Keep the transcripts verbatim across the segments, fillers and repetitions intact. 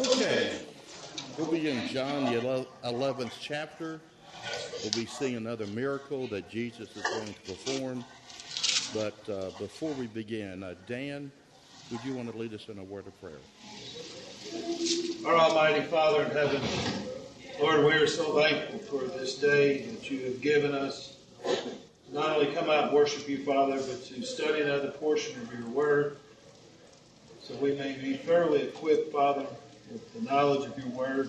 Okay, we'll be in John, the eleventh chapter. We'll be seeing another miracle that Jesus is going to perform. But uh, before we begin, uh, Dan, would you want to lead us in a word of prayer? Our Almighty Father in heaven, Lord, we are so thankful for this day that you have given us. Not only come out and worship you, Father, but to study another portion of your word, so we may be thoroughly equipped, Father, with the knowledge of your word.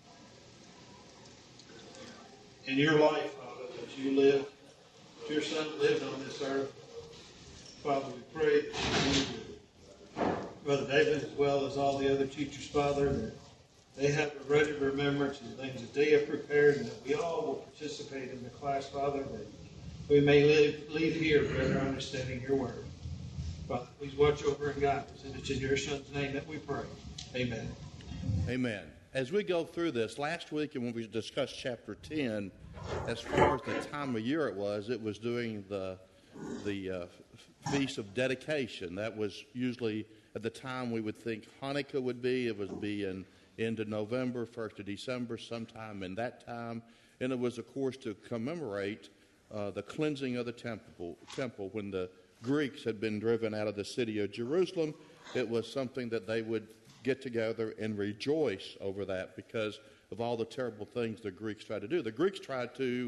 In your life, Father, that you lived, that your Son lived on this earth. Father, we pray that you be with Brother David as well as all the other teachers, Father, that they have a ready remembrance of the things that they have prepared, and that we all will participate in the class, Father, that we may live, leave here better understanding your word. Father, please watch over and guide us. And it's in your Son's name that we pray. Amen. Amen. As we go through this, last week and when we discussed chapter ten, as far as the time of year it was, it was during the the uh, Feast of Dedication. That was usually at the time we would think Hanukkah would be. It would be in end of November, first of December, sometime in that time. And it was, of course, to commemorate uh, the cleansing of the temple, temple when the Greeks had been driven out of the city of Jerusalem. It was something that they would get together and rejoice over that because of all the terrible things the Greeks tried to do. The Greeks tried to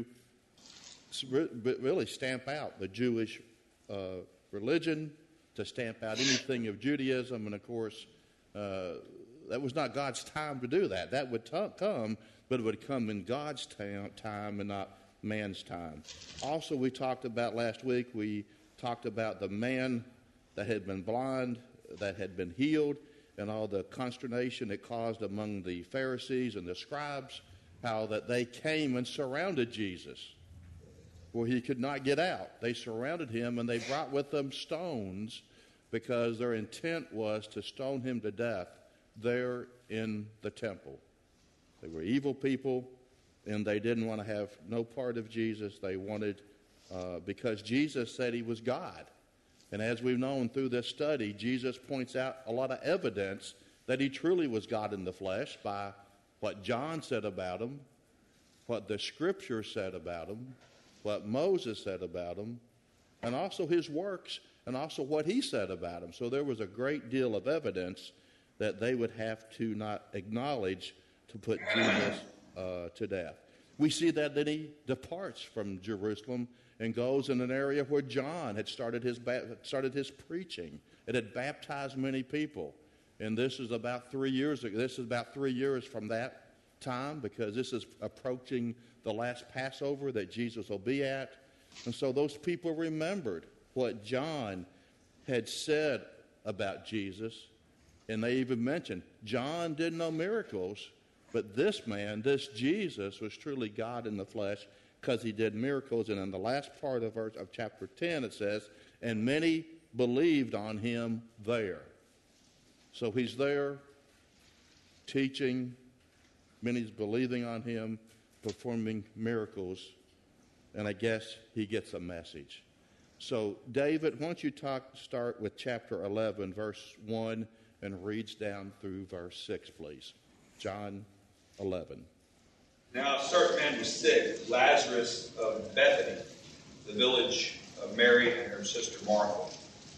really stamp out the Jewish uh, religion, to stamp out anything of Judaism, and of course, uh, that was not God's time to do that. That would t- come, but it would come in God's ta- time and not man's time. Also, we talked about last week, we talked about the man that had been blind, that had been healed, and all the consternation it caused among the Pharisees and the scribes, how that they came and surrounded Jesus where he could not get out. They surrounded him, and they brought with them stones because their intent was to stone him to death there in the temple. They were evil people, and they didn't want to have no part of Jesus. They wanted, uh, because Jesus said he was God. And as we've known through this study, Jesus points out a lot of evidence that he truly was God in the flesh by what John said about him, what the Scripture said about him, what Moses said about him, and also his works, and also what he said about him. So there was a great deal of evidence that they would have to not acknowledge to put Jesus uh, to death. We see that then he departs from Jerusalem and goes in an area where John had started his started his preaching. It had baptized many people, and this is about three years ago. This is about three years from that time because this is approaching the last Passover that Jesus will be at, and so those people remembered what John had said about Jesus. And they even mentioned, John did no miracles, but this man, this Jesus, was truly God in the flesh because he did miracles. And in the last part of, verse, of chapter ten, it says, and many believed on him there. So he's there teaching, many's believing on him, performing miracles, and I guess he gets a message. So, David, why don't you talk, start with chapter eleven, verse one, and reads down through verse six, please. John eleven. Now a certain man was sick, Lazarus of Bethany, the village of Mary and her sister Martha.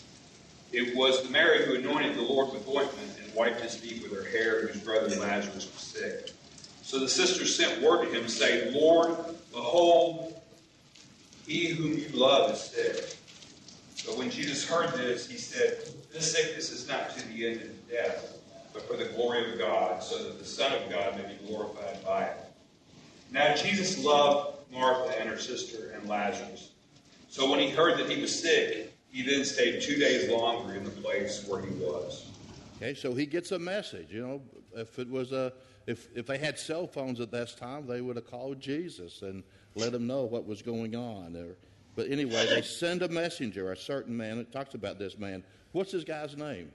It was Mary who anointed the Lord with ointment and wiped his feet with her hair, whose brother Lazarus was sick. So the sisters sent word to him, saying, Lord, behold, he whom you love is sick. But when Jesus heard this, he said, this sickness is not to the end of death, but for the glory of God, so that the Son of God may be glorified by it. Now Jesus loved Martha and her sister and Lazarus. So when he heard that he was sick, he then stayed two days longer in the place where he was. Okay, so he gets a message. You know, if it was a, if if they had cell phones at that time, they would have called Jesus and let him know what was going on. Or, but anyway, they send a messenger, a certain man. It talks about this man. What's this guy's name?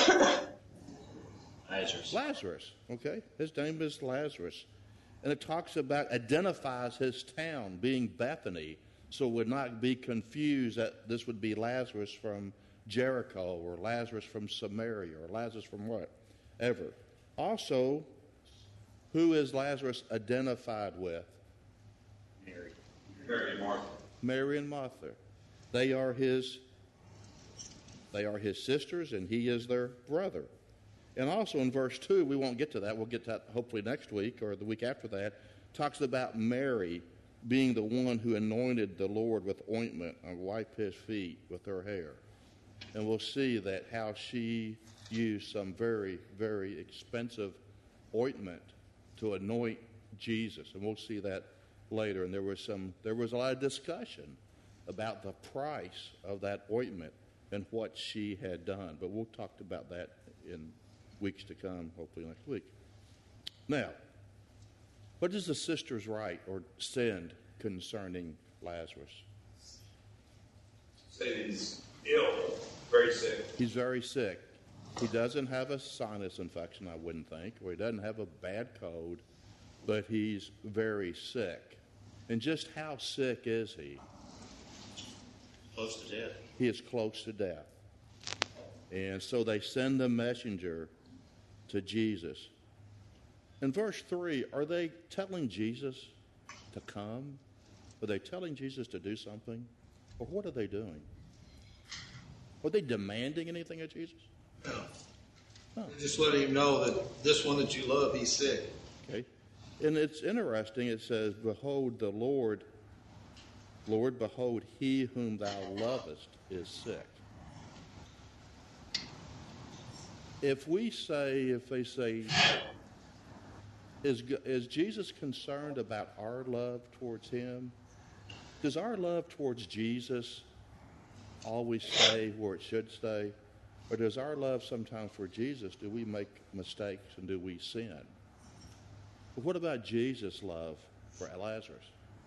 Lazarus. Lazarus. Okay, his name is Lazarus, and it talks about identifies his town being Bethany, so it would not be confused that this would be Lazarus from Jericho or Lazarus from Samaria or Lazarus from whatever. Also, who is Lazarus identified with? Mary. Mary and Martha. Mary and Martha. They are his they are his sisters, and he is their brother. And also in verse two, we won't get to that. We'll get to that hopefully next week or the week after that. Talks about Mary being the one who anointed the Lord with ointment and wiped his feet with her hair. And we'll see that how she used some very, very expensive ointment to anoint Jesus. And we'll see that later. And there was some there was a lot of discussion about the price of that ointment and what she had done. But we'll talk about that in weeks to come, hopefully next week. Now, what does the sisters write or send concerning Lazarus? Say he's ill, very sick. He's very sick. He doesn't have a sinus infection, I wouldn't think, or he doesn't have a bad cold, but he's very sick. And just how sick is he? Close to death. He is close to death. And so they send the messenger to Jesus. In verse three, are they telling Jesus to come? Are they telling Jesus to do something? Or what are they doing? Are they demanding anything of Jesus? No. Just letting him know that this one that you love, he's sick. Okay. And it's interesting. It says, behold, the Lord, Lord, behold, he whom thou lovest is sick. If we say, if they say, is, is Jesus concerned about our love towards him? Does our love towards Jesus always stay where it should stay? Or does our love sometimes for Jesus, do we make mistakes and do we sin? But what about Jesus' love for Lazarus?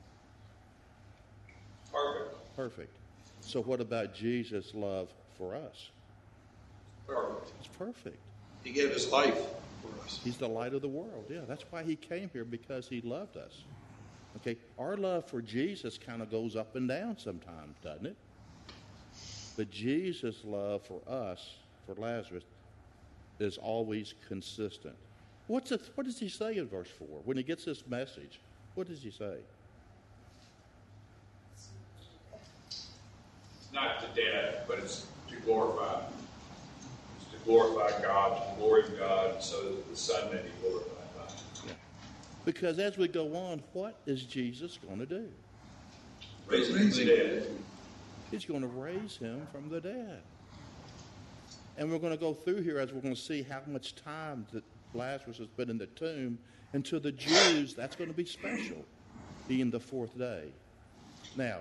Perfect. Perfect. So what about Jesus' love for us? Perfect. It's perfect. He gave his life for us. He's the light of the world. Yeah, that's why he came here, because he loved us. Okay, our love for Jesus kind of goes up and down sometimes, doesn't it? But Jesus' love for us, for Lazarus, is always consistent. What's it, what does he say in verse four? When he gets this message, what does he say? It's not to death, but it's to glorify. It's to glorify God, to the glory of God, so that the Son may be glorified by it. Yeah. Because as we go on, what is Jesus going to do? Raise him from the dead. He's going to raise him from the dead. And we're going to go through here as we're going to see how much time that Lazarus has been in the tomb. And to the Jews, that's going to be special, being the fourth day. Now,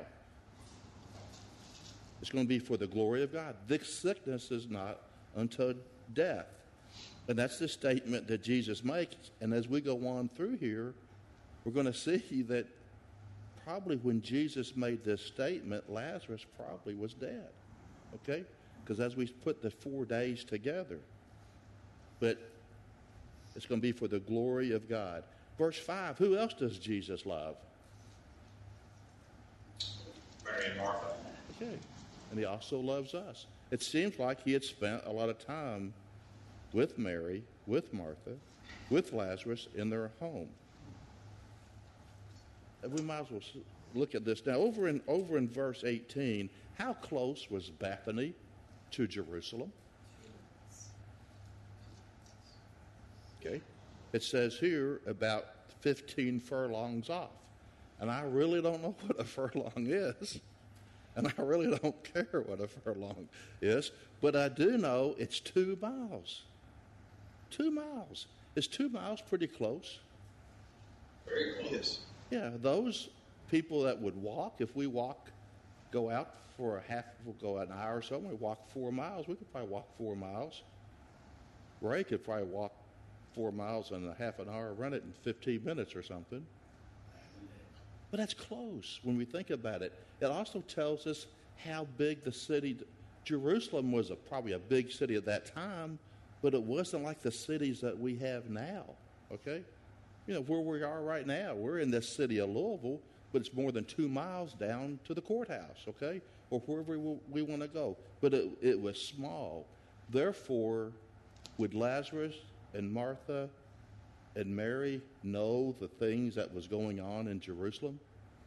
it's going to be for the glory of God. This sickness is not unto death. And that's the statement that Jesus makes. And as we go on through here, we're going to see that probably when Jesus made this statement, Lazarus probably was dead. Okay? Because as we put the four days together, but it's going to be for the glory of God. Verse five, who else does Jesus love? Mary and Martha. Okay. And he also loves us. It seems like he had spent a lot of time with Mary, with Martha, with Lazarus in their home. And we might as well look at this now. Over in, over in verse eighteen, how close was Bethany to Jerusalem? Okay. It says here about fifteen furlongs off. And I really don't know what a furlong is. And I really don't care what a furlong is. But I do know it's two miles. Two miles. Is two miles pretty close? Very close. Yes. Yeah, those people that would walk, if we walk, go out for a half, we'll go an hour or so, and we walk four miles, we could probably walk four miles. Ray could probably walk four miles in a half an hour, run it in fifteen minutes or something. But that's close when we think about it. It also tells us how big the city, Jerusalem was a, probably a big city at that time, but it wasn't like the cities that we have now, okay? You know, where we are right now, we're in this city of Louisville, but it's more than two miles down to the courthouse, okay? Or wherever we, we want to go. But it, it was small. Therefore, with Lazarus and Martha and Mary know the things that was going on in Jerusalem?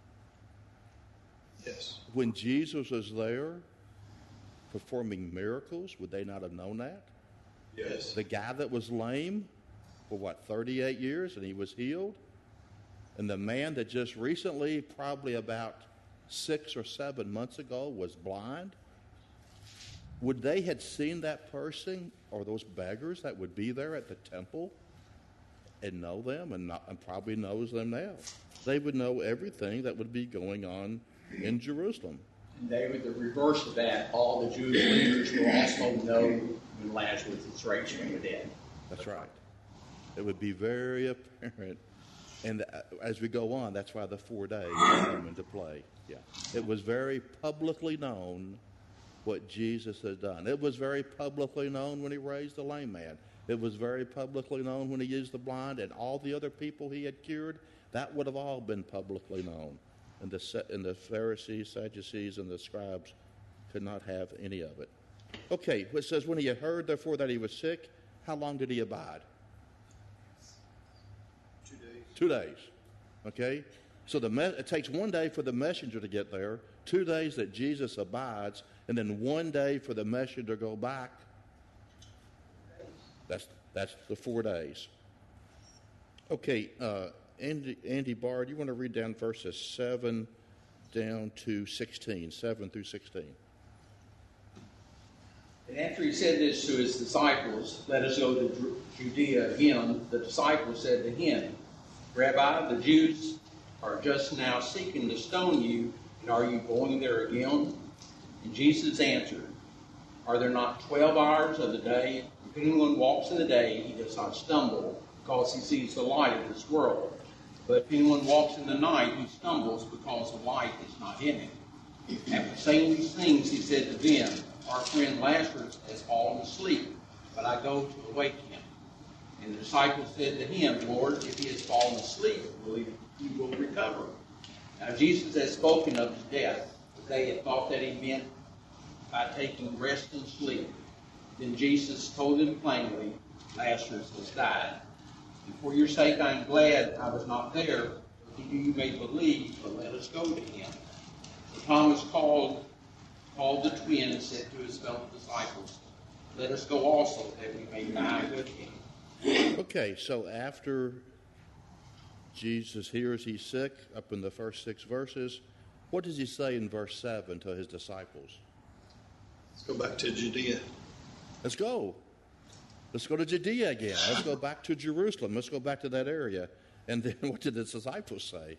Yes. When Jesus was there performing miracles, would they not have known that? Yes. The guy that was lame for what, thirty-eight years, and he was healed? And the man that just recently, probably about six or seven months ago, was blind? Would they had seen that person or those beggars that would be there at the temple and know them and, not, and probably knows them now? They would know everything that would be going on in Jerusalem. And David, the reverse of that, all the Jewish leaders will also know when Lazarus is raised from the dead. That's right. It would be very apparent. And as we go on, that's why the four days come into play. Yeah. It was very publicly known what Jesus had done. It was very publicly known when he raised the lame man. It was very publicly known when he used the blind, and all the other people he had cured. That would have all been publicly known. And the, and the Pharisees, Sadducees, and the scribes could not have any of it. Okay, it says, when he had heard, therefore, that he was sick, how long did he abide? Two days. Two days. Okay? So the me- it takes one day for the messenger to get there, two days that Jesus abides, and then one day for the messenger to go back. That's that's the four days. Okay, uh, Andy, Andy Bard, you want to read down verses seven down to sixteen, seven through sixteen. And after he said this to his disciples, let us go to Judea again, the disciples said to him, Rabbi, the Jews are just now seeking to stone you, and are you going there again? And Jesus answered, are there not twelve hours of the day? If anyone walks in the day, he does not stumble, because he sees the light of this world. But if anyone walks in the night, he stumbles, because the light is not in him. After saying these things, he said to them, our friend Lazarus has fallen asleep, but I go to awake him. And the disciples said to him, Lord, if he has fallen asleep, will he, he will recover. Now Jesus had spoken of his death, but they had thought that he meant by taking rest and sleep. Then Jesus told them plainly, Lazarus has died. And for your sake I am glad I was not there, that you may believe, but let us go to him. So Thomas called, called the twin and said to his fellow disciples, let us go also, that we may die with him. Okay, so after Jesus hears he's sick, up in the first six verses, what does he say in verse seven to his disciples? Let's go back to Judea. Let's go. Let's go to Judea again. Let's go back to Jerusalem. Let's go back to that area. And then what did the disciples say?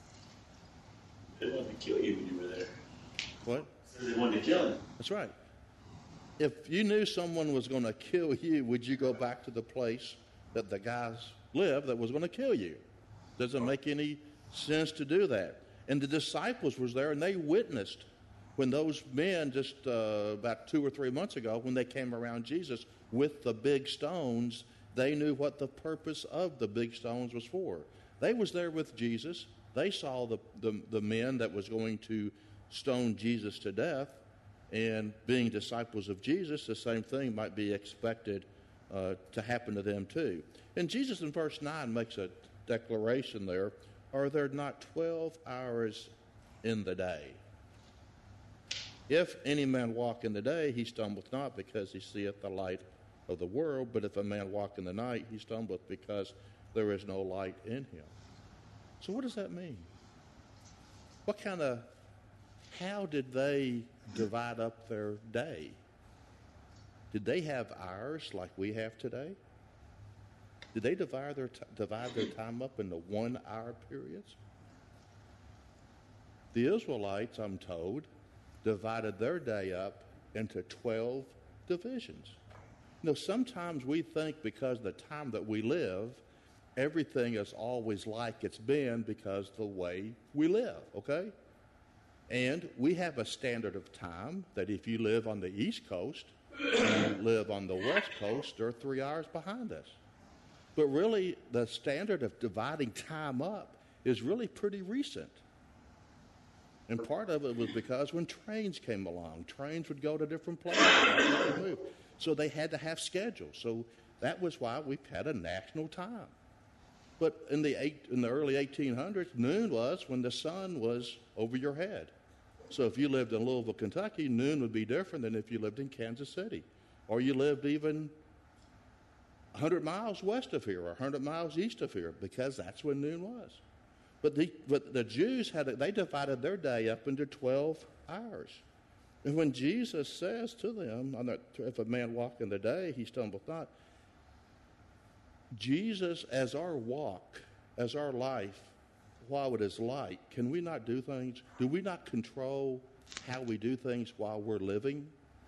They wanted to kill you when you were there. What? They wanted to kill him. That's right. If you knew someone was going to kill you, would you go back to the place that the guys lived that was going to kill you? Doesn't make any sense to do that. And the disciples was there, and they witnessed when those men just uh, about two or three months ago, when they came around Jesus with the big stones, they knew what the purpose of the big stones was for. They was there with Jesus. They saw the, the, the men that was going to stone Jesus to death, and being disciples of Jesus, the same thing might be expected uh, to happen to them too. And Jesus in verse nine makes a declaration there, are there not twelve hours in the day? If any man walk in the day, he stumbleth not, because he seeth the light of the world. But if a man walk in the night, he stumbleth, because there is no light in him. So what does that mean? What kind of, how did they divide up their day? Did they have hours like we have today? Did they divide their, t- divide their time up into one-hour periods? The Israelites, I'm told, divided their day up into twelve divisions. You know, sometimes we think because of the time that we live, everything is always like it's been because of the way we live, okay? And we have a standard of time that if you live on the East Coast and you live on the West Coast, they're three hours behind us. But really, the standard of dividing time up is really pretty recent. And part of it was because when trains came along, trains would go to different places. Move. So they had to have schedules. So That was why we had a national time. But in the eight, in the early eighteen hundreds, noon was when the sun was over your head. So if you lived in Louisville, Kentucky, noon would be different than if you lived in Kansas City, or you lived even one hundred miles west of here or one hundred miles east of here, because that's when noon was. But the, but the Jews, had they divided their day up into twelve hours. And when Jesus says to them, if a man walk in the day, he stumbleth not, Jesus, as our walk, as our life, while it is light, can we not do things? Do we not control how we do things while we're living?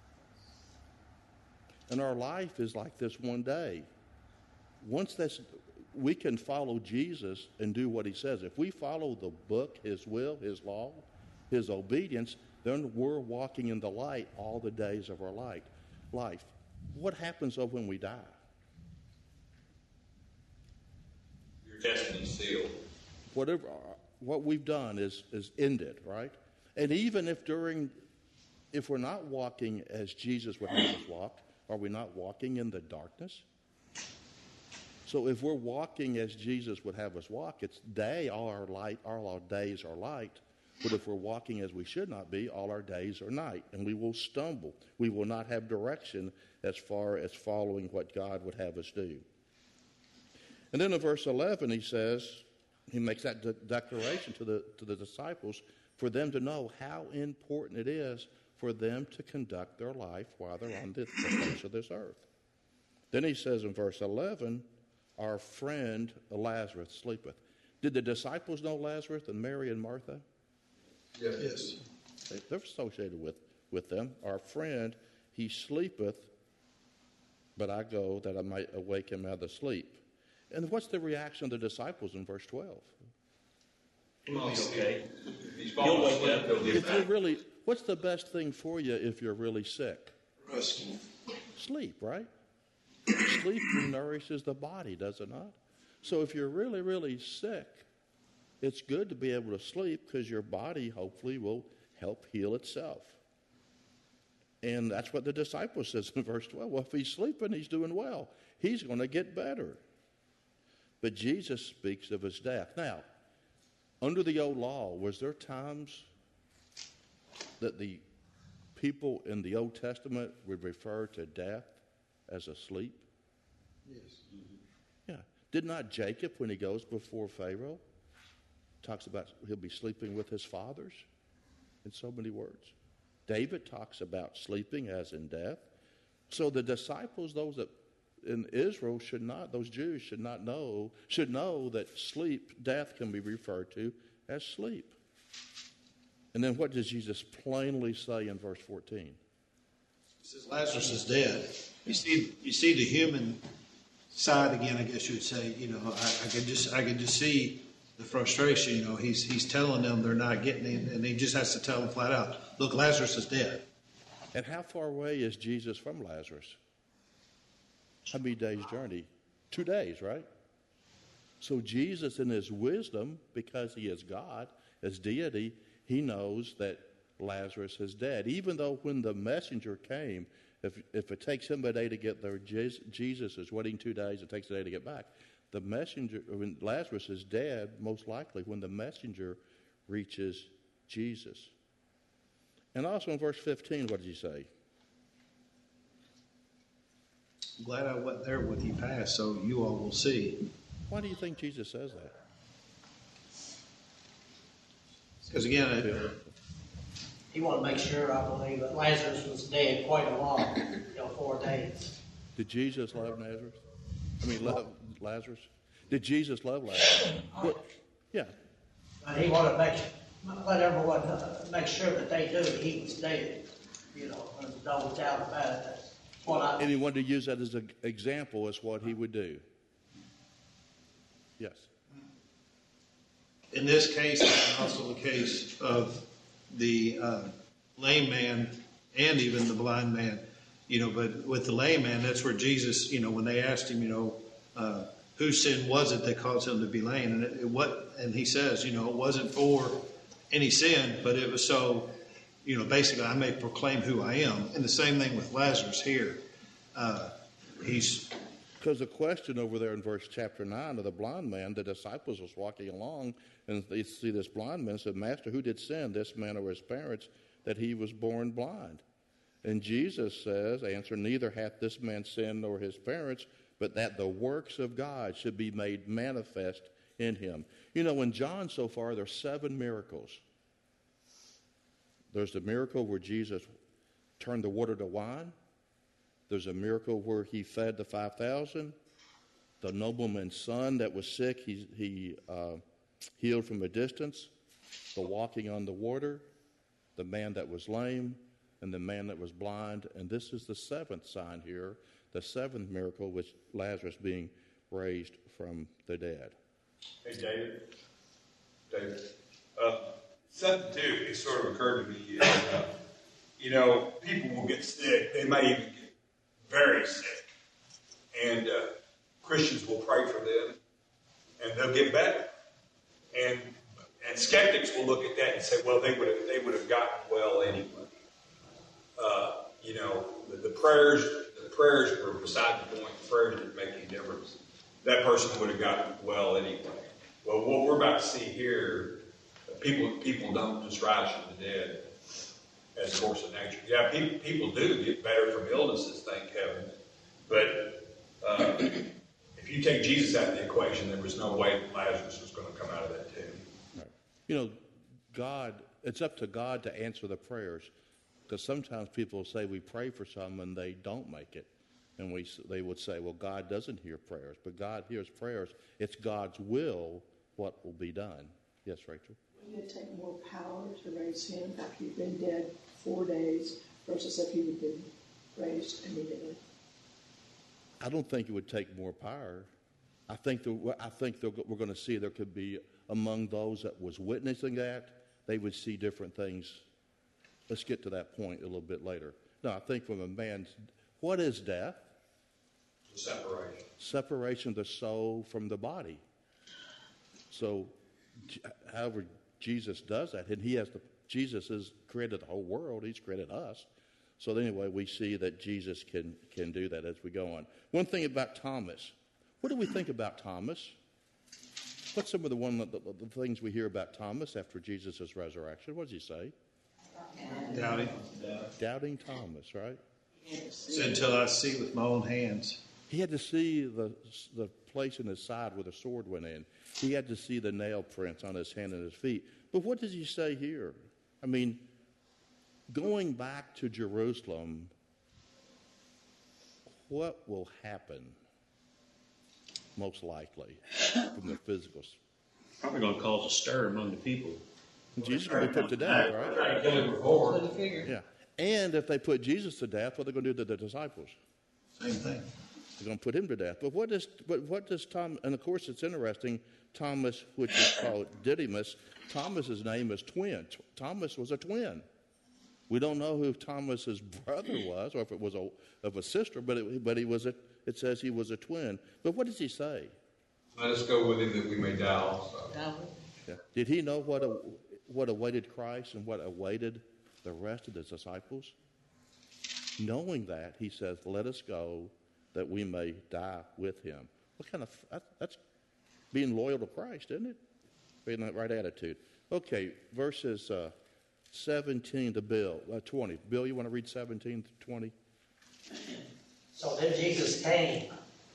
And our life is like this one day. Once that's, we can follow Jesus and do what he says. If we follow the book, his will, his law, his obedience, then we're walking in the light all the days of our light, life. What happens though when we die? Your destiny's sealed. Whatever, what we've done is, is ended, right? And even if during, if we're not walking as Jesus would have us walk, are we not walking in the darkness? So if we're walking as Jesus would have us walk, it's day, all our light, all our days are light. But if we're walking as we should not be, all our days are night, and we will stumble. We will not have direction as far as following what God would have us do. And then in verse eleven, he says, he makes that de- declaration to the to the disciples for them to know how important it is for them to conduct their life while they're on the, the face of this earth. Then he says in verse eleven, our friend Lazarus sleepeth. Did the disciples know Lazarus and Mary and Martha? Yes. yes. They, they're associated with, with them. Our friend, he sleepeth, but I go that I might awake him out of sleep. And what's the reaction of the disciples in verse twelve? Well, okay. He's You'll wake falling up. asleep, he'll If get you're back. really, what's the best thing for you if you're really sick? Rest. Sleep, right? Sleep nourishes the body, does it not? So if you're really, really sick, it's good to be able to sleep because your body hopefully will help heal itself. And that's what the disciple says in verse twelve. Well, if he's sleeping, he's doing well. He's going to get better. But Jesus speaks of his death. Now, under the old law, was there times that the people in the Old Testament would refer to death as a sleep? Yes. Yeah. Did not Jacob, when he goes before Pharaoh, talks about he'll be sleeping with his fathers in so many words? David talks about sleeping as in death. So the disciples, those that in Israel should not, those Jews should not know, should know that sleep, death can be referred to as sleep. And then what does Jesus plainly say in verse fourteen? He says Lazarus is dead. You see, you see the human side again. I guess you would say. You know, I, I could just, I could just see the frustration. You know, he's he's telling them they're not getting it, and he just has to tell them flat out, "Look, Lazarus is dead." And how far away is Jesus from Lazarus? How many days' journey? Two days, right? So Jesus, in his wisdom, because he is God, as deity, he knows that Lazarus is dead. Even though when the messenger came, if if it takes him a day to get there, Jesus is waiting two days, it takes a day to get back. The messenger, when Lazarus is dead, most likely when the messenger reaches Jesus. And also in verse fifteen, what did he say? I'm glad I wasn't there when he passed, so you all will see. Why do you think Jesus says that? Because again, it, He wanted to make sure, I believe, that Lazarus was dead quite a while, you know, four days. Did Jesus love Lazarus? I mean, love Lazarus? Did Jesus love Lazarus? Well, yeah. But he wanted to make, let everyone uh, make sure that they knew he was dead, you know, there's no doubt about it. That's what I, And he wanted to use that as an example as what he would do. Yes. in this case, it's also the case of the uh, lame man and even the blind man. You know, but with the lame man, that's where Jesus, you know, when they asked him, you know, uh, whose sin was it that caused him to be lame? And it, it what, and he says, you know, it wasn't for any sin, but it was so, you know, basically I may proclaim who I am. And the same thing with Lazarus here. Uh, he's Because the question over there in verse chapter nine of the blind man, the disciples was walking along, and they see this blind man and said, Master, who did sin, this man or his parents, that he was born blind? And Jesus says, answer, neither hath this man sinned nor his parents, but that the works of God should be made manifest in him. You know, in John so far, there's seven miracles. There's the miracle where Jesus turned the water to wine. There's a miracle where he fed the five thousand. The nobleman's son that was sick, he, he uh, healed from a distance. The walking on the water. The man that was lame. And the man that was blind. And this is the seventh sign here. The seventh miracle was Lazarus being raised from the dead. Hey, David. David. Uh, something, too, it sort of occurred to me. Is, uh, you know, people will get sick. They may even get very sick. And uh, Christians will pray for them. And they'll get better. And and skeptics will look at that and say, well, they would have, they would have gotten well anyway. Uh, you know, the, the prayers the prayers were beside the point. The prayers didn't make any difference. That person would have gotten well anyway. Well, what we're about to see here, people people don't just rise from the dead as a course of nature. Yeah, people, people do get better from illnesses, thank heaven. But uh, if you take Jesus out of the equation, there was no way that Lazarus was going to come out of that tomb. Right. You know, God, it's up to God to answer the prayers. Because sometimes people say we pray for someone, they don't make it. And we they would say, well, God doesn't hear prayers. But God hears prayers. It's God's will what will be done. Yes, Rachel? Wouldn't it take more power to raise him after he'd been dead four days versus if he had been raised immediately? I don't think it would take more power. I think the, I think we're going to see there could be among those that was witnessing that, they would see different things. Let's get to that point a little bit later. No, I think from a man's, what is death? Separation. Separation of the soul from the body. So, however Jesus does that, and he has the, Jesus has created the whole world, he's created us. So anyway, we see that Jesus can, can do that as we go on. One thing about Thomas. What do we think about Thomas? What's some of the, one, the, the things we hear about Thomas after Jesus' resurrection? What does he say? Doubting. Doubting Thomas, right? Said, until I see with my own hands. He had to see the the place in his side where the sword went in. He had to see the nail prints on his hand and his feet. But what does he say here? I mean, going back to Jerusalem, what will happen? Most likely, from the physical. Probably going to cause a stir among the people. Jesus will be put to death, right? Try to kill him before. Yeah. And if they put Jesus to death, what are they going to do to the disciples? Same thing. They're going to put him to death. But what does, but what does Tom, and of course it's interesting, Thomas, which is called Didymus, Thomas's name is twin. Thomas was a twin. We don't know who Thomas's brother was, or if it was a, of a sister, but it, but he was a, it says he was a twin. But what does he say? Let us go with him that we may die also. Yeah. Did he know what a, what awaited Christ and what awaited the rest of the disciples? Knowing that, he says, let us go that we may die with him. What kind of, that, that's being loyal to Christ, isn't it? Being that right attitude. Okay, verses uh, seventeen to Bill, uh, twenty. Bill, you want to read seventeen to twenty? So then Jesus came.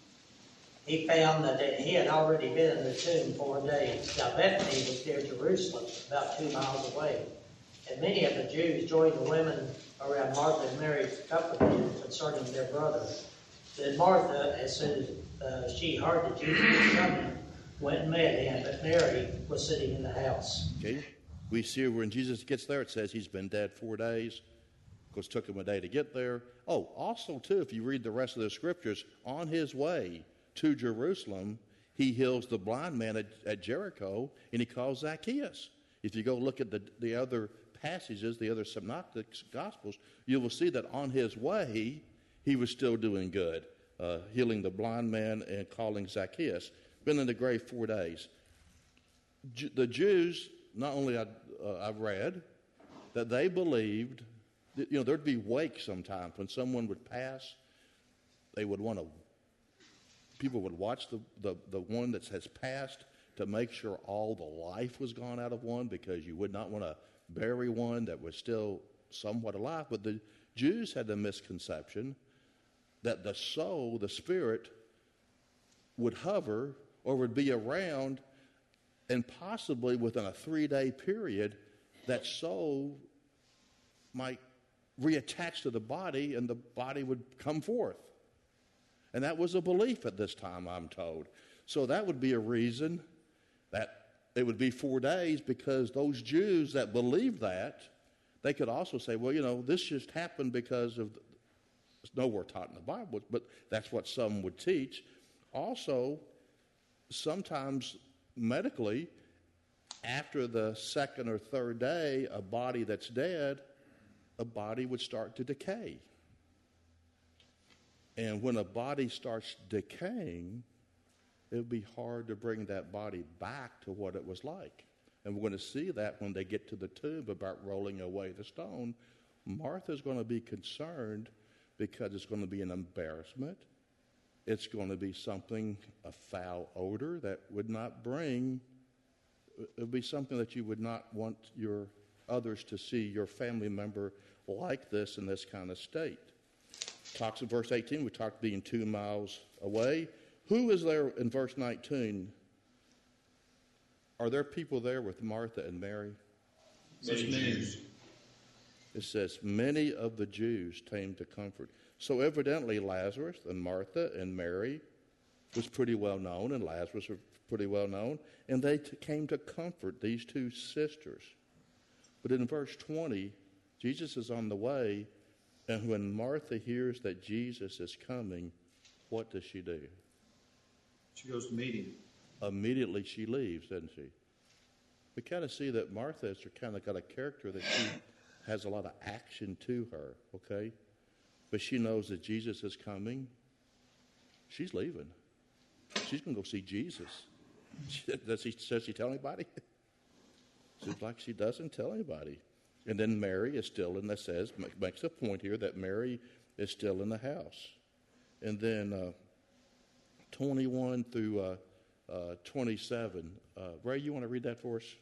He found that he had already been in the tomb four days. Now Bethany was near Jerusalem, about two miles away. And many of the Jews joined the women around Martha and Mary to comfort them concerning their brother. Then Martha, as soon as uh, she heard that Jesus was coming, went and met him, but Mary was sitting in the house. Okay. We see when Jesus gets there, it says he's been dead four days. Of course, it took him a day to get there. Oh, also, too, if you read the rest of the scriptures, on his way to Jerusalem, he heals the blind man at, at Jericho, and he calls Zacchaeus. If you go look at the, the other passages, the other synoptic gospels, you will see that on his way, he was still doing good, uh, healing the blind man and calling Zacchaeus. Been in the grave four days. Ju- the Jews, not only I, uh, I've read, that they believed, that, you know, there'd be wakes sometimes when someone would pass, they would want to people would watch the, the, the one that has passed to make sure all the life was gone out of one, because you would not want to bury one that was still somewhat alive. But the Jews had the misconception that the soul, the spirit, would hover or would be around, and possibly within a three-day period, that soul might reattach to the body and the body would come forth. And that was a belief at this time, I'm told. So that would be a reason that it would be four days, because those Jews that believed that, they could also say, well, you know, this just happened because of, the, it's nowhere taught in the Bible, but that's what some would teach. Also, sometimes medically, after the second or third day, a body that's dead, a body would start to decay. And when a body starts decaying, it would be hard to bring that body back to what it was like. And we're going to see that when they get to the tomb about rolling away the stone. Martha's going to be concerned because it's going to be an embarrassment. It's going to be something, a foul odor that would not bring, it would be something that you would not want your others to see your family member like this in this kind of state. Talks in verse eighteen, we talked being two miles away. Who is there in verse nineteen? Are there people there with Martha and Mary? Many Jews. It says, many of the Jews came to comfort. So evidently Lazarus and Martha and Mary was pretty well known, and Lazarus was pretty well known, and they t- came to comfort these two sisters. But in verse twenty, Jesus is on the way, and when Martha hears that Jesus is coming, what does she do? She goes to meet him. Immediately she leaves, doesn't she? We kind of see that Martha has kind of got a character that she has a lot of action to her, okay? But she knows that Jesus is coming. She's leaving. She's going to go see Jesus. Does she, does she tell anybody? Seems like she doesn't tell anybody. And then Mary is still in the, says, makes a point here that Mary is still in the house. And then uh, twenty-one through uh, uh, twenty-seven. Uh, Ray, you want to read that for us?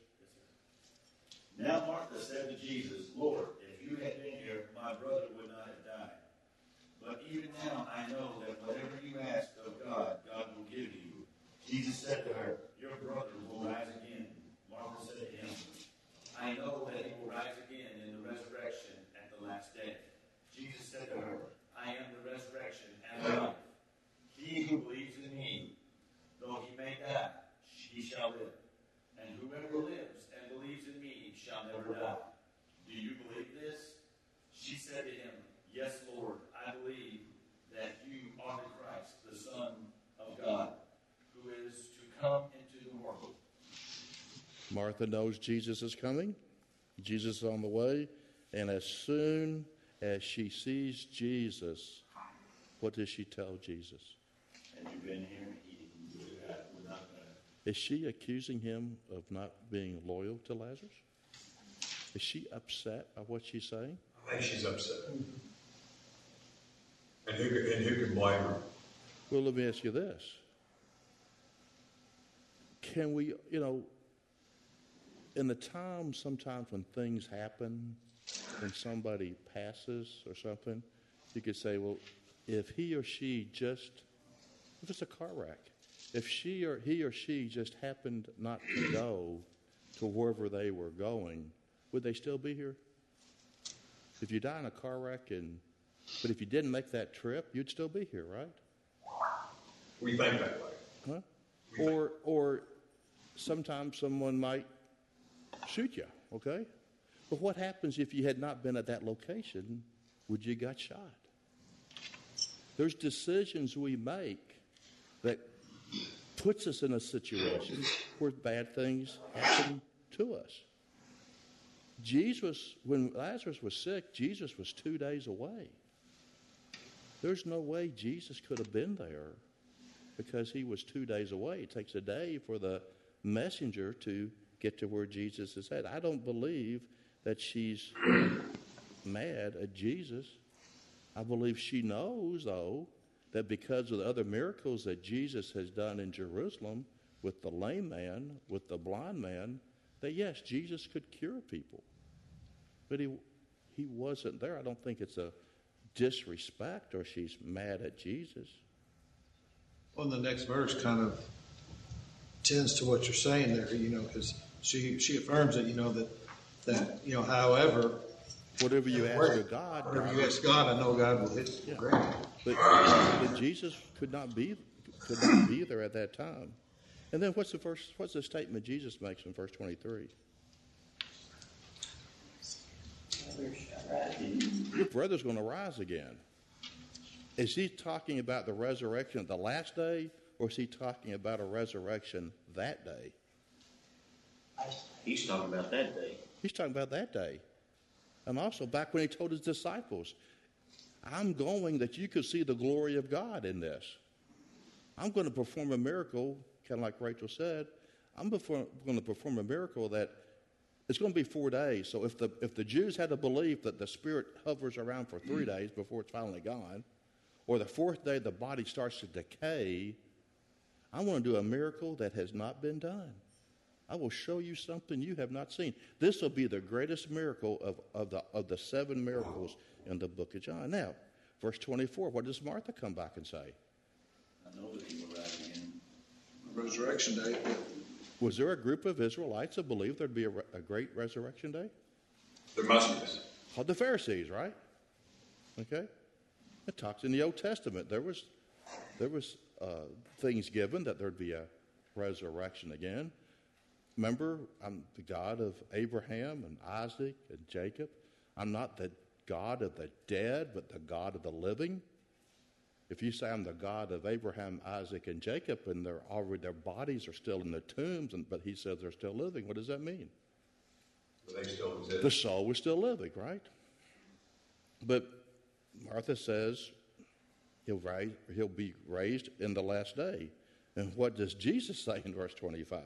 Now Martha said to Jesus, Lord, if you had been here, my brother would not have died. But even now I know that whatever you ask of God, God will give you. Jesus said to her, your brother will rise again. Martha said to him, I know that he will rise again in the resurrection at the last day. Jesus said to her, I am the resurrection and the life. He who believes in me, though he may die, he shall live. And whoever lives and believes in me shall never die. Do you believe this? She said to him, Yes, Lord, I believe that you are the Christ, the Son of God, who is to come into the world. Martha knows Jesus is coming. Jesus is on the way. And as soon as she sees Jesus, what does she tell Jesus? Had you been here, he would not die. Is she accusing him of not being loyal to Lazarus? Is she upset by what she's saying? I think she's upset. And who, could- and who can blame her? Well, let me ask you this. Can we, you know, in the time sometimes when things happen, when somebody passes or something, you could say, well, if he or she just, if it's a car wreck, if she or he or she just happened not to go to wherever they were going, would they still be here? If you die in a car wreck, and but if you didn't make that trip, you'd still be here, right? We think that way. Huh? Or or sometimes someone might shoot you, okay? But what happens if you had not been at that location? Would you got shot? There's decisions we make that puts us in a situation where bad things happen to us. Jesus, when Lazarus was sick, Jesus was two days away. There's no way Jesus could have been there because he was two days away. It takes a day for the messenger to get to where Jesus is at. I don't believe that she's mad at Jesus. I believe she knows, though, that because of the other miracles that Jesus has done in Jerusalem with the lame man, with the blind man, that yes, Jesus could cure people. But he he wasn't there. I don't think it's a disrespect or she's mad at Jesus. Well, the next verse kind of tends to what you're saying there, you know, because she she affirms that, you know, that, that you know, however, Whatever you ask of God, whatever God you ask God, I know God will hit Yeah. grant. But, but Jesus could not be could not be there at that time. And then what's the first what's the statement Jesus makes in verse twenty-three? Your brother's going to rise again. Is he talking about the resurrection of the last day, or is he talking about a resurrection that day? He's talking about that day. He's talking about that day. And also back when he told his disciples, I'm going that you could see the glory of God in this. I'm going to perform a miracle, kind of like Rachel said. I'm before, going to perform a miracle that it's going to be four days. So if the if the Jews had to believe that the Spirit hovers around for three days before it's finally gone, or the fourth day the body starts to decay, I want to do a miracle that has not been done. I will show you something you have not seen. This will be the greatest miracle of, of, the, of the seven miracles in the book of John. Now, verse twenty-four, what does Martha come back and say? I know that he will rise again. Resurrection day. Was there a group of Israelites that believed there'd be a, a great resurrection day? There must have been. Called the Pharisees, right? Okay? It talks in the Old Testament. There was, there was uh, things given that there'd be a resurrection again. Remember, I'm the God of Abraham and Isaac and Jacob. I'm not the God of the dead, but the God of the living. If you say I'm the God of Abraham, Isaac, and Jacob, and they're already their bodies are still in the tombs, and, but he says they're still living, what does that mean? But they still exist. The soul was still living, right? But Martha says he'll rise, he'll be raised in the last day. And what does Jesus say in verse twenty-five?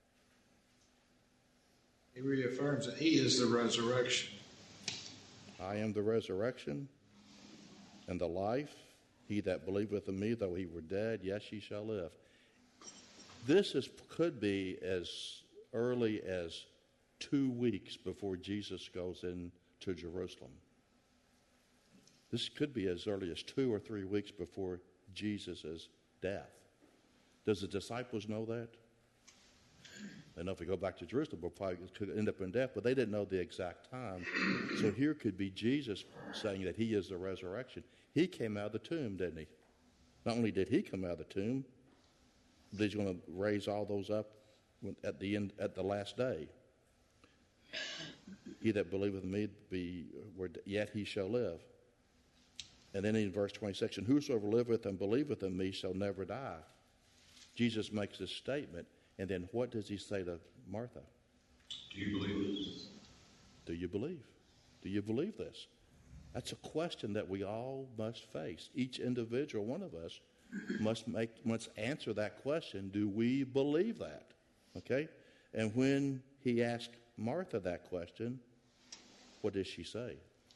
He reaffirms that he is the resurrection. I am the resurrection and the life. He that believeth in me, though he were dead, yes, he shall live. This is, could be as early as two weeks before Jesus goes into Jerusalem. This could be as early as two or three weeks before Jesus' death. Does the disciples know that? They know if we go back to Jerusalem, we'll probably could end up in death, but they didn't know the exact time. So here could be Jesus saying that he is the resurrection. He came out of the tomb, didn't he? Not only did he come out of the tomb, but he's going to raise all those up at the end, at the last day. He that believeth in me, be, yet he shall live. And then in verse twenty-six, and whosoever liveth and believeth in me shall never die. Jesus makes this statement, and then what does he say to Martha? Do you believe this? Do you believe? Do you believe this? That's a question that we all must face. Each individual one of us must make must answer that question. Do we believe that? Okay? And when he asked Martha that question, what does she say?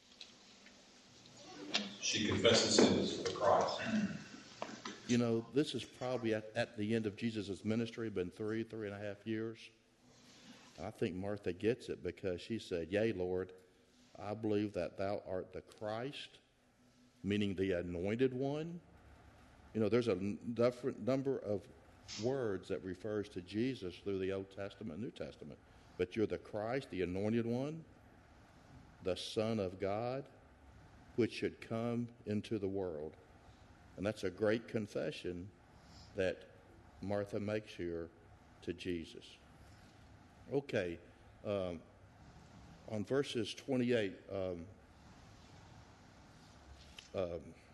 She confesses sins to Christ. You know, this is probably at, at the end of Jesus' ministry, been three, three and a half years. I think Martha gets it because she said, yea, Lord, I believe that thou art the Christ, meaning the anointed one. You know, there's a different number of words that refers to Jesus through the Old Testament and New Testament. But you're the Christ, the anointed one, the Son of God, which should come into the world. And that's a great confession that Martha makes here to Jesus. Okay. Um, on verses twenty-eight, um, um,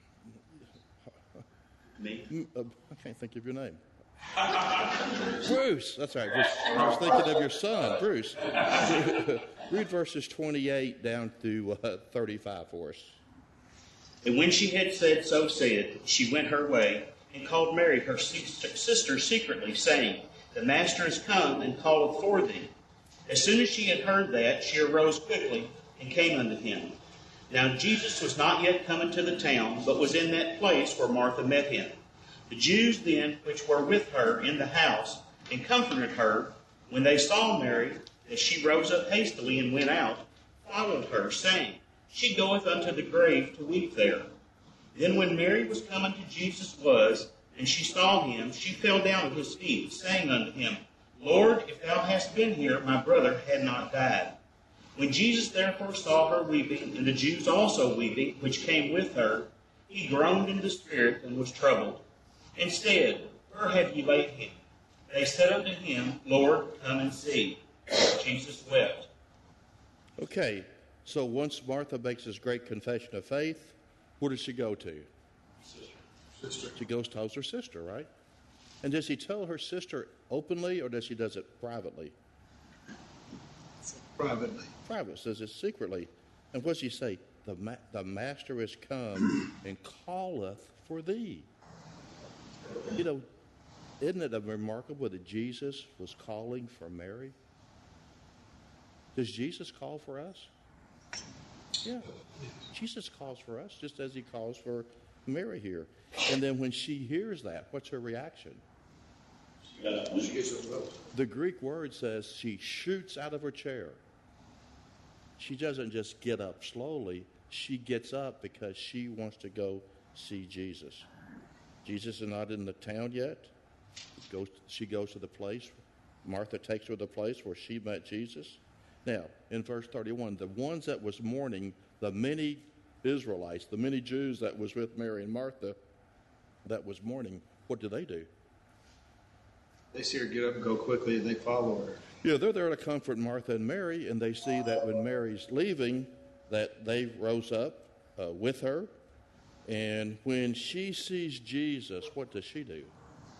Me? uh, I can't think of your name. Bruce, that's right. Bruce. I was thinking of your son, Bruce. Read verses twenty-eight down to uh, thirty-five for us. And when she had said so said, she went her way, and called Mary her sister secretly, saying, The Master is come, and calleth for thee. As soon as she had heard that, she arose quickly, and came unto him. Now Jesus was not yet come into the town, but was in that place where Martha met him. The Jews then, which were with her in the house, and comforted her, when they saw Mary, as she rose up hastily and went out, followed her, saying, She goeth unto the grave to weep there. Then when Mary was come unto Jesus was, and she saw him, she fell down at his feet, saying unto him, Lord, if thou hadst been here, my brother had not died. When Jesus therefore saw her weeping, and the Jews also weeping, which came with her, he groaned in the spirit and was troubled, and said, Where have ye laid him? They said unto him, Lord, come and see. Jesus wept. Okay, so once Martha makes this great confession of faith, where does she go to? Sister. She goes tells her sister, right? And does she tell her sister openly, or does she does it privately? Privately. Private, says it secretly. And what does she say? The, ma- the master is come and calleth for thee. You know, isn't it remarkable that Jesus was calling for Mary? Does Jesus call for us? Yeah. Jesus calls for us just as he calls for Mary here. And then when she hears that, what's her reaction? The Greek word says she shoots out of her chair. She doesn't just get up slowly. She gets up because she wants to go see Jesus. Jesus is not in the town yet. Goes, she goes to the place. Martha takes her to the place where she met Jesus. Now, in verse thirty-one, the ones that was mourning, the many Israelites, the many Jews that was with Mary and Martha that was mourning, what do they do? They see her get up and go quickly, and they follow her. Yeah, they're there to comfort Martha and Mary, and they see that when Mary's leaving, that they rose up uh, with her. And when she sees Jesus, what does she do?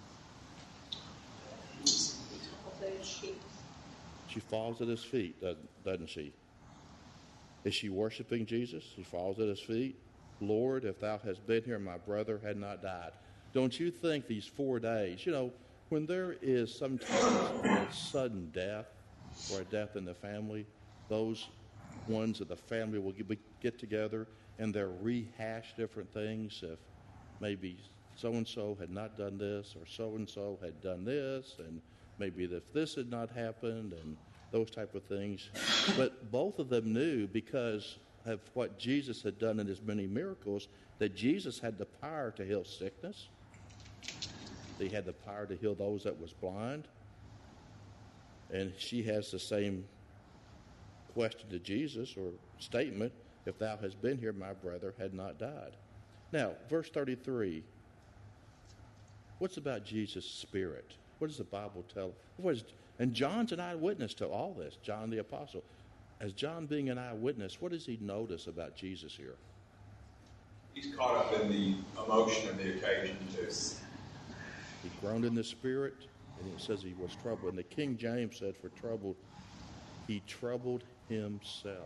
She falls at his feet, doesn't she? Is she worshiping Jesus? She falls at his feet. Lord, if thou hast been here, my brother had not died. Don't you think these four days, you know, when there is sometimes a sudden death or a death in the family, those ones of the family will get, get together and they'll rehash different things. If maybe so-and-so had not done this or so-and-so had done this, and maybe if this had not happened, and those type of things. But both of them knew, because of what Jesus had done in his many miracles, that Jesus had the power to heal sickness. He had the power to heal those that was blind. And she has the same question to Jesus, or statement, if thou hast been here, my brother had not died. Now, verse thirty-three, what's about Jesus' spirit? What does the Bible tell? What is, and John's an eyewitness to all this, John the Apostle. As John being an eyewitness, what does he notice about Jesus here? He's caught up in the emotion of the occasion, too. He groaned in the spirit, and it says he was troubled. And the King James said for troubled, he troubled himself.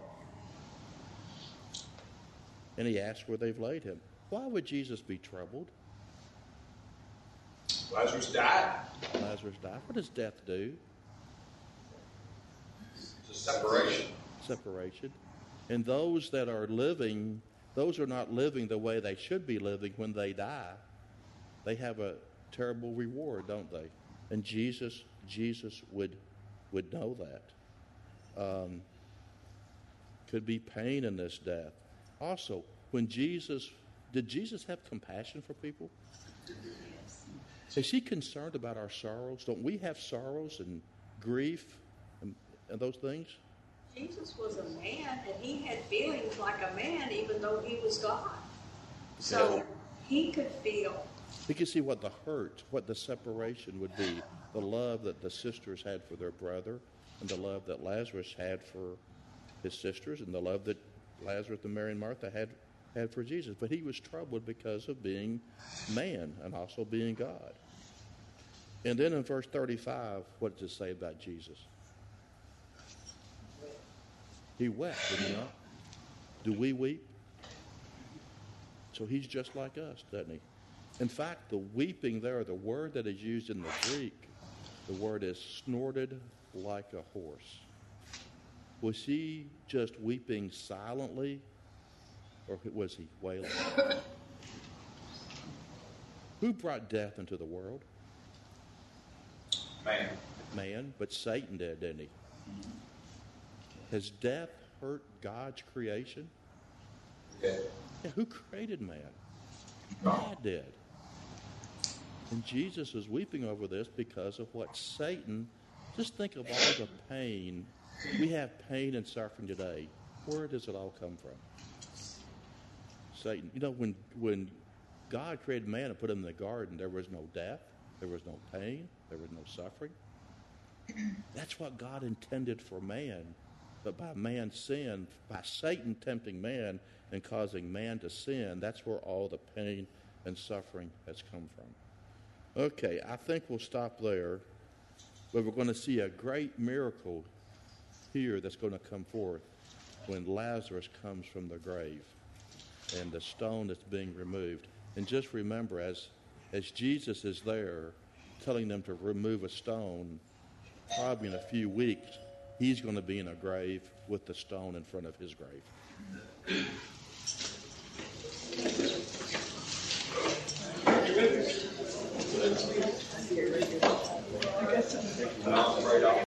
And he asked where they've laid him. Why would Jesus be troubled? Lazarus died. Lazarus died. What does death do? It's a separation. Separation. And those that are living, those are not living the way they should be living when they die. They have a terrible reward, don't they? And Jesus, Jesus would would know that. Um, could be pain in this death. Also, when Jesus, did Jesus have compassion for people? Is he concerned about our sorrows? Don't we have sorrows and grief and, and those things? Jesus was a man, and he had feelings like a man, even though he was God. So he could feel. We can see what the hurt, what the separation would be, the love that the sisters had for their brother, and the love that Lazarus had for his sisters, and the love that Lazarus and Mary and Martha had had for Jesus. But he was troubled because of being man and also being God. And then in verse thirty-five, what does it say about Jesus? He wept, did he not? Do we weep? So he's just like us, doesn't he? In fact, the weeping there, the word that is used in the Greek, the word is snorted like a horse. Was he just weeping silently, Or was he wailing? Who brought death into the world? Man. Man, but Satan did, didn't he? Has death hurt God's creation? Yeah. Yeah, who created man? God did. And Jesus is weeping over this because of what Satan, just think of all the pain. We have pain and suffering today. Where does it all come from? Satan. You know, when when God created man and put him in the garden, there was no death, there was no pain, there was no suffering. That's what God intended for man. But by man's sin, by Satan tempting man and causing man to sin, that's where all the pain and suffering has come from. Okay, I think we'll stop there. But we're going to see a great miracle here that's going to come forth when Lazarus comes from the grave and the stone that's being removed. And just remember, as as Jesus is there telling them to remove a stone, probably in a few weeks, he's going to be in a grave with the stone in front of his grave. I guess so.